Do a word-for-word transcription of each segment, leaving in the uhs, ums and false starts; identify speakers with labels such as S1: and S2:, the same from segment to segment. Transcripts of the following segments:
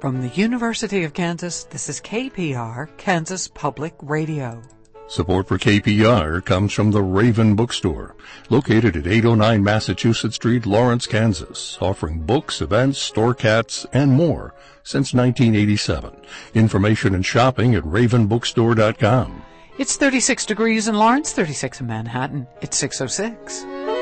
S1: From the University of Kansas, this is K P R, Kansas Public Radio.
S2: Support for K P R comes from the Raven Bookstore, located at eight oh nine Massachusetts Street, Lawrence, Kansas, offering books, events, store cats, and more since nineteen eighty-seven. Information and shopping at raven bookstore dot com.
S1: It's thirty-six degrees in Lawrence, thirty-six in Manhattan. It's six oh six.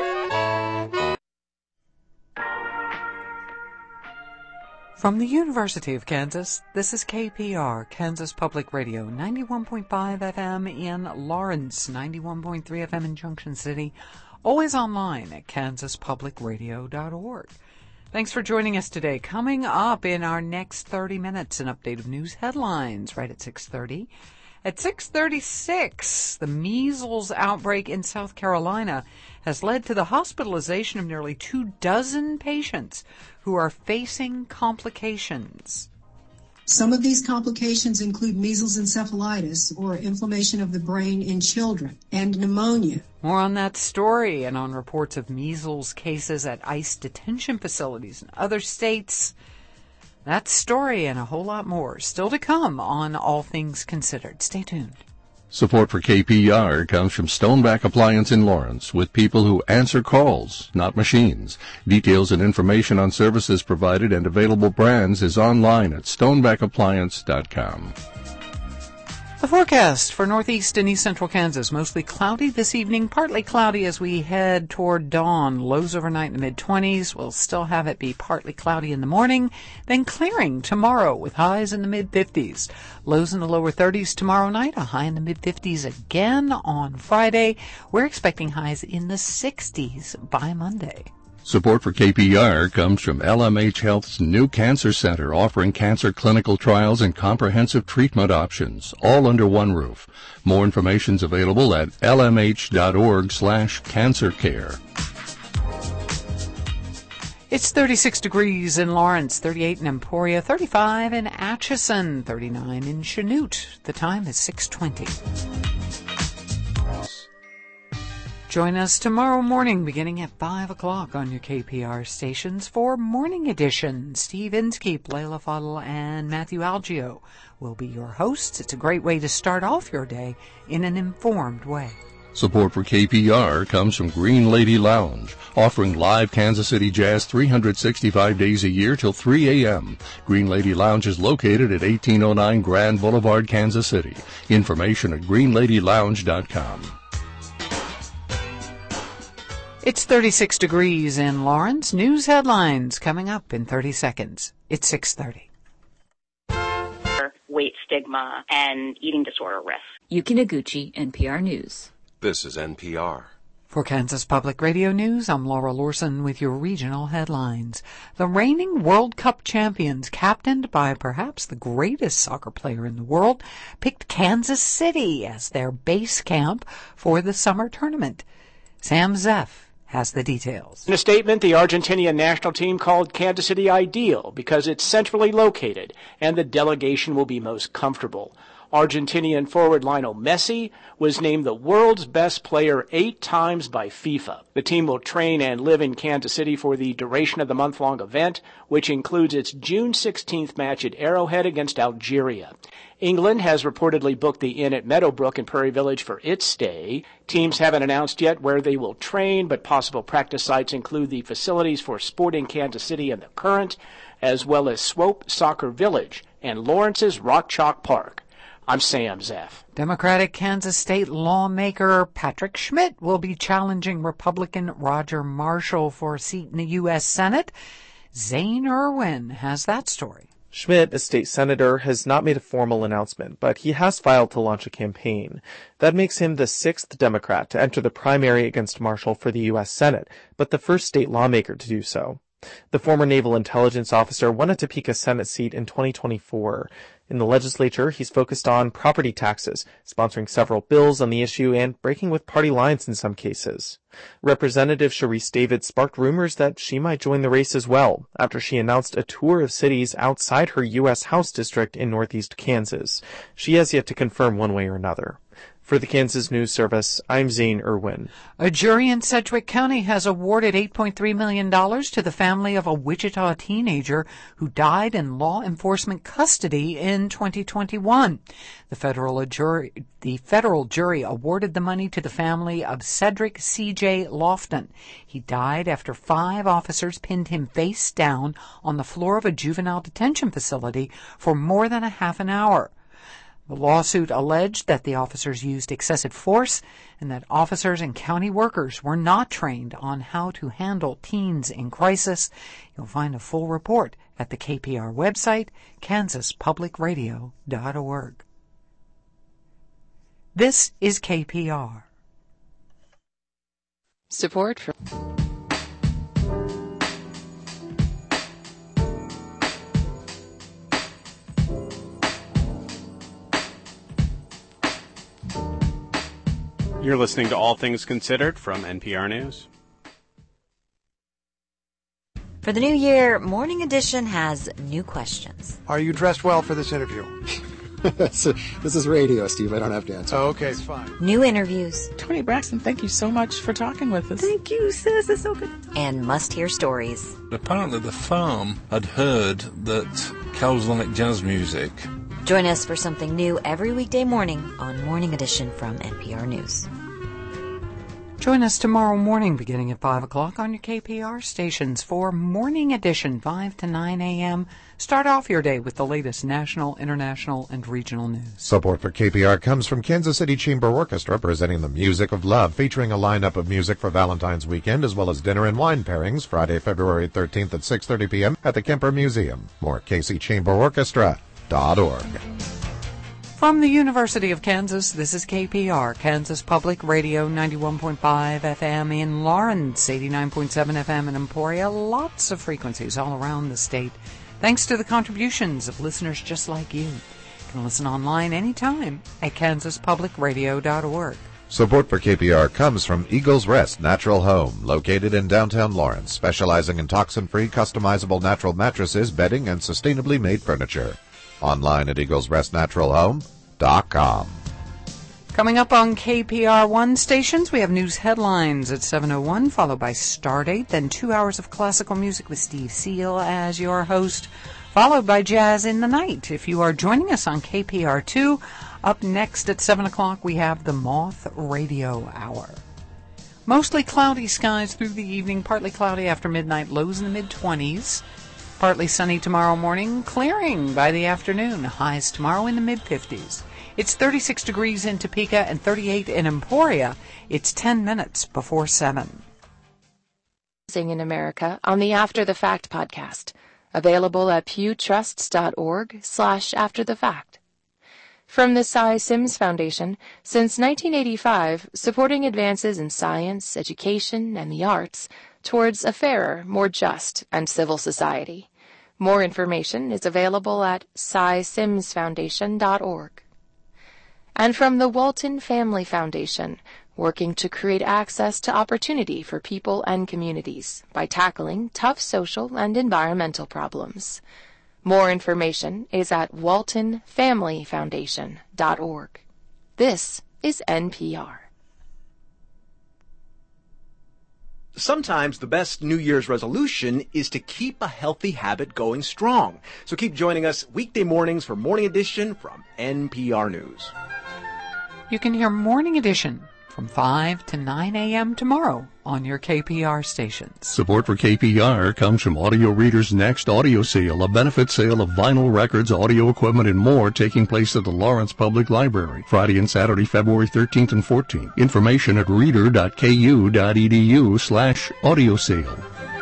S1: From the University of Kansas, this is K P R, Kansas Public Radio, ninety-one point five F M in Lawrence, ninety-one point three F M in Junction City, always online at kansas public radio dot org. Thanks for joining us today. Coming up in our next thirty minutes, an update of news headlines right at six thirty. At six thirty-six, the measles outbreak in South Carolina has led to the hospitalization of nearly two dozen patients who are facing complications.
S3: Some of these complications include measles encephalitis, or inflammation of the brain in children, and pneumonia.
S1: More on that story and on reports of measles cases at ICE detention facilities in other states. That story and a whole lot more still to come on All Things Considered. Stay tuned.
S2: Support for K P R comes from Stoneback Appliance in Lawrence, with people who answer calls, not machines. Details and information on services provided and available brands is online at stoneback appliance dot com.
S1: The forecast for northeast and east central Kansas, mostly cloudy this evening, partly cloudy as we head toward dawn. Lows overnight in the mid-twenties. We'll still have it be partly cloudy in the morning, then clearing tomorrow with highs in the mid-fifties. Lows in the lower thirties tomorrow night, a high in the mid-fifties again on Friday. We're expecting highs in the sixties by Monday.
S2: Support for K P R comes from L M H Health's new cancer center, offering cancer clinical trials and comprehensive treatment options, all under one roof. More information is available at l m h dot org slash cancer care.
S1: It's thirty-six degrees in Lawrence, thirty-eight in Emporia, thirty-five in Atchison, thirty-nine in Chanute. The time is six twenty. Join us tomorrow morning beginning at five o'clock on your K P R stations for Morning Edition. Steve Inskeep, Layla Fuddle, and Matthew Algio will be your hosts. It's a great way to start off your day in an informed way.
S2: Support for K P R comes from Green Lady Lounge, offering live Kansas City jazz three hundred sixty-five days a year till three a.m. Green Lady Lounge is located at eighteen oh nine Grand Boulevard, Kansas City. Information at green lady lounge dot com.
S1: It's thirty-six degrees in Lawrence. News headlines coming up in thirty seconds. It's six thirty.
S4: Weight stigma and eating disorder risk.
S5: Yuki Noguchi, N P R News.
S6: This is N P R.
S1: For Kansas Public Radio News, I'm Laura Lorson with your regional headlines. The reigning World Cup champions, captained by perhaps the greatest soccer player in the world, picked Kansas City as their base camp for the summer tournament. Sam Zeff has the details.
S7: In a statement, the Argentinian national team called Kansas City ideal because it's centrally located and the delegation will be most comfortable. Argentinian forward Lionel Messi was named the world's best player eight times by FIFA. The team will train and live in Kansas City for the duration of the month-long event, which includes its June sixteenth match at Arrowhead against Algeria. England has reportedly booked the inn at Meadowbrook in Prairie Village for its stay. Teams haven't announced yet where they will train, but possible practice sites include the facilities for Sporting Kansas City and the Current, as well as Swope Soccer Village and Lawrence's Rock Chalk Park. I'm Sam Zeff.
S1: Democratic Kansas State lawmaker Patrick Schmidt will be challenging Republican Roger Marshall for a seat in the U S Senate. Zane Irwin has that story.
S8: Schmidt, a state senator, has not made a formal announcement, but he has filed to launch a campaign. That makes him the sixth Democrat to enter the primary against Marshall for the U S Senate, but the first state lawmaker to do so. The former naval intelligence officer won a Topeka Senate seat in twenty twenty-four. In the legislature, he's focused on property taxes, sponsoring several bills on the issue and breaking with party lines in some cases. Representative Sharice David sparked rumors that she might join the race as well, after she announced a tour of cities outside her U S House district in northeast Kansas. She has yet to confirm one way or another. For the Kansas News Service, I'm Zane Irwin.
S1: A jury in Sedgwick County has awarded eight point three million dollars to the family of a Wichita teenager who died in law enforcement custody in twenty twenty-one. The federal jury, the federal jury awarded the money to the family of Cedric C J Lofton. He died after five officers pinned him face down on the floor of a juvenile detention facility for more than a half an hour. The lawsuit alleged that the officers used excessive force and that officers and county workers were not trained on how to handle teens in crisis. You'll find a full report at the K P R website, kansas public radio dot org. This is K P R.
S6: Support for...
S9: You're listening to All Things Considered from N P R News.
S10: For the new year, Morning Edition has new questions.
S11: Are you dressed well for this interview?
S12: This is radio, Steve. I don't have to answer.
S11: Oh, okay, it's fine.
S10: New interviews.
S13: Toni Braxton, thank you so much for talking with us.
S10: Thank you, sis. It's so good. And must-hear stories.
S14: Apparently the farm had heard that cows like jazz music.
S10: Join us for something new every weekday morning on Morning Edition from N P R News.
S1: Join us tomorrow morning beginning at five o'clock on your K P R stations for Morning Edition, five to nine a.m. Start off your day with the latest national, international, and regional news.
S15: Support for K P R comes from Kansas City Chamber Orchestra, presenting the Music of Love, featuring a lineup of music for Valentine's weekend, as well as dinner and wine pairings, Friday, February thirteenth at six thirty p.m. at the Kemper Museum. More K C Chamber Orchestra dot org.
S1: From the University of Kansas, this is K P R, Kansas Public Radio, ninety-one point five F M in Lawrence, eighty-nine point seven F M in Emporia. Lots of frequencies all around the state. Thanks to the contributions of listeners just like you. You can listen online anytime at kansas public radio dot org.
S15: Support for K P R comes from Eagles Rest Natural Home, located in downtown Lawrence, specializing in toxin-free, customizable natural mattresses, bedding, and sustainably made furniture. Online at eagles rest natural home dot com.
S1: Coming up on K P R one stations, we have news headlines at seven oh one, followed by Stardate, then two hours of classical music with Steve Seal as your host, followed by Jazz in the Night. If you are joining us on K P R two, up next at seven o'clock, we have the Moth Radio Hour. Mostly cloudy skies through the evening, partly cloudy after midnight, lows in the mid-twenties. Partly sunny tomorrow morning, clearing by the afternoon. Highs tomorrow in the mid-fifties. It's thirty-six degrees in Topeka and thirty-eight in Emporia. It's ten minutes before seven.
S6: In America on the After the Fact podcast, available at pewtrusts.org slash after the fact. From the Cy Sims Foundation, since nineteen eighty-five, supporting advances in science, education, and the arts towards a fairer, more just, and civil society. More information is available at cy sims foundation dot org. And from the Walton Family Foundation, working to create access to opportunity for people and communities by tackling tough social and environmental problems. More information is at walton family foundation dot org. This is N P R.
S16: Sometimes the best New Year's resolution is to keep a healthy habit going strong. So keep joining us weekday mornings for Morning Edition from N P R News.
S1: You can hear Morning Edition from five to nine a.m. tomorrow on your K P R stations.
S2: Support for K P R comes from Audio Reader's Next Audio Sale, a benefit sale of vinyl records, audio equipment, and more taking place at the Lawrence Public Library, Friday and Saturday, February thirteenth and fourteenth. Information at reader dot k u dot e d u slash audio sale.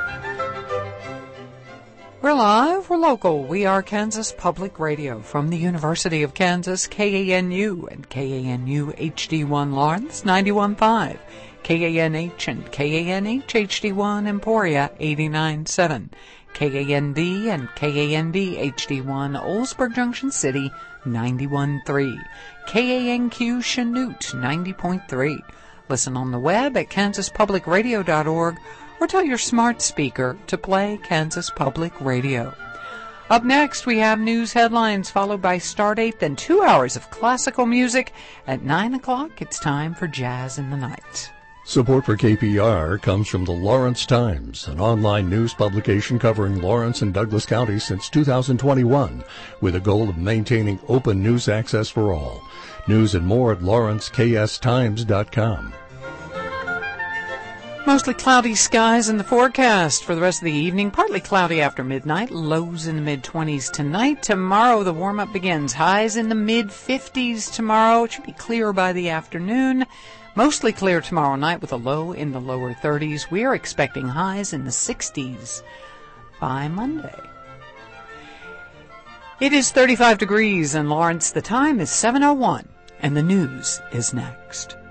S1: We're live, we're local. We are Kansas Public Radio from the University of Kansas, K A N U and K A N U H D one Lawrence, ninety-one point five. K A N H and K A N H H D one Emporia, eighty-nine point seven. K A N D and K A N D H D one Oldsburg Junction City, ninety-one point three. K A N Q Chanute, ninety point three. Listen on the web at kansas public radio dot org or tell your smart speaker to play Kansas Public Radio. Up next, we have news headlines followed by Stardate, then two hours of classical music. At nine o'clock, it's time for Jazz in the Night.
S2: Support for K P R comes from the Lawrence Times, an online news publication covering Lawrence and Douglas counties since two thousand twenty-one, with a goal of maintaining open news access for all. News and more at lawrence k s times dot com.
S1: Mostly cloudy skies in the forecast for the rest of the evening. Partly cloudy after midnight. Lows in the mid-twenties tonight. Tomorrow the warm-up begins. Highs in the mid-fifties tomorrow. It should be clear by the afternoon. Mostly clear tomorrow night with a low in the lower thirties. We are expecting highs in the sixties by Monday. It is thirty-five degrees in Lawrence. The time is seven oh one, and the news is next.